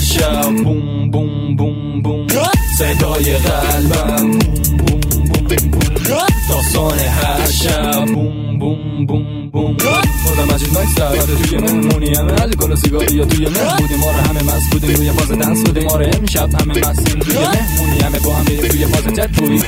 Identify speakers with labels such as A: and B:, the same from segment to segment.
A: هر شب بوم بوم بوم بوم صدای قلبم بوم بوم بوم بوم داستان هر شب بوم بوم بوم بوم بودم مجید مکس دعوت توی مهمونی همه الکل و سیگاری یا توی مه بودیم ما رو همه مست بودیم روی فاز دنس بودیم ما رو امشب همه مستیم توی مهمونی همه با هم بریم توی فاز تتوی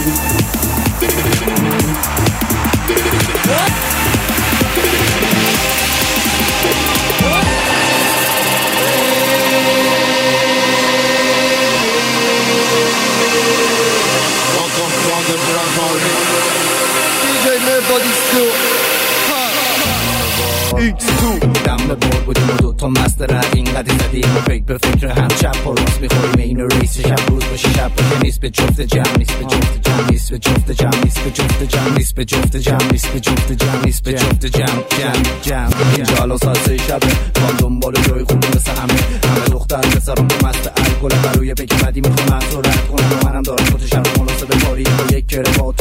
B: دم به بار بودیم و دوتا مست رقیم قدی زدیم و فکر به فکر هم چپ و راست میخوریم این ریس شب روز باشه شب باشه نیست به جفت جمع نیست به جفت جمع نیست به جفت جمع نیست به جفت جمع نیست به جفت جمع نیست به جفت جمع نیست به جفت جمع اینجا الان ساعت شبه ما دنبال جای خوبی مثل همه دختر پسران به مست الکل بروی پیک بدی میخوام از رو رد کنم و منم دارم خودشم مناسب کاری با یک کره